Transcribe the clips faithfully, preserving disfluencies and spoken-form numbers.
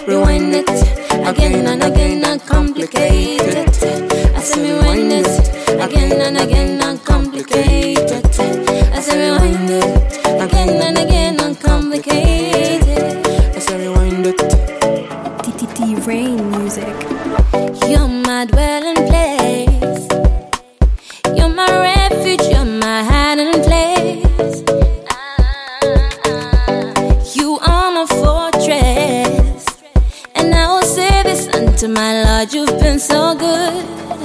rewind it again and again and complicate it. I say rewind it again and again and complicate it. I say rewind it again and again and complicate it. I say rewind it. T T T Rain music. You're my dwelling place. You're my refuge. You're my hiding place. You are my fortress, and I will say this unto my Lord. You've been so good.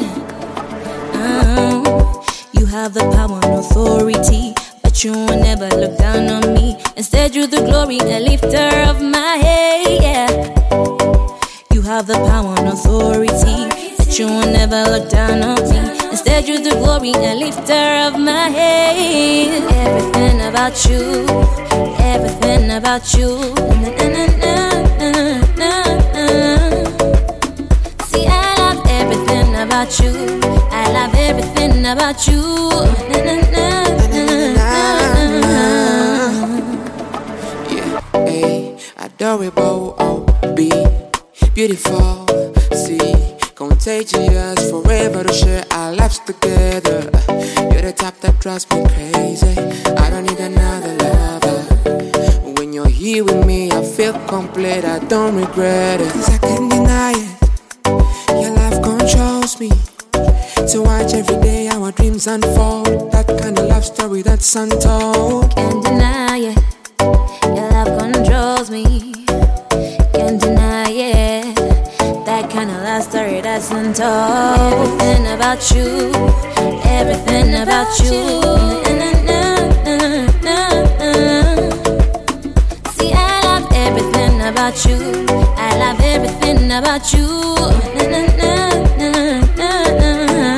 Oh, you have the power and authority, but you will never look down on me. Instead, you're the glory and lifter of my head. Yeah. You have the power and authority, but you will never look down on me. Instead, you're the glory and lifter of my head. Everything about you, everything about you. Na, na, na, na, na, na. See, I love everything about you. I love everything about you. Na, na, na, na, na. Yeah, hey, adorable, oh, be beautiful, see, contagious, forever to share our lives together. You're the type that drives me crazy. I don't need another lover. When you're here with me, I feel complete. I don't regret it, 'cause I can't deny it. Your life controls me. To watch every day our dreams unfold. That kind of love story that's untold. Can't deny it. Your love controls me. Can't deny it. That kind of love story that's untold. Everything about you. Everything about you. Na, na, na, na, na. See, I love everything about you. I love everything about you. Na, na, na, na, na, na.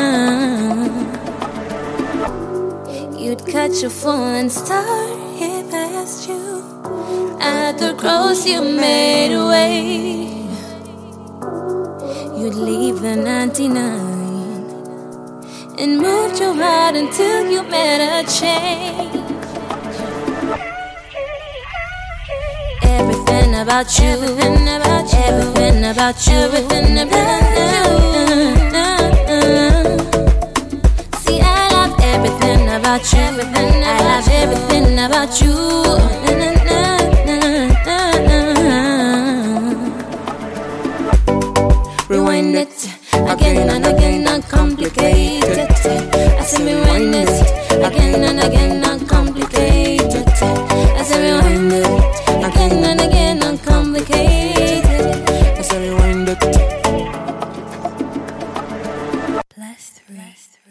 You'd catch a falling star here past you. At the cross you made a way. You'd leave the ninety-nine and moved your heart until you met a change. Everything about you, everything about you, everything about you, everything about you. See, I love everything about you. Everything I love everything about you. Na, na, na, na, na, na. Rewind it again and again and complicate it. I say rewind it again and again and complicate it. I say rewind it again and again and complicate it. I say rewind it. Blessed, blessed.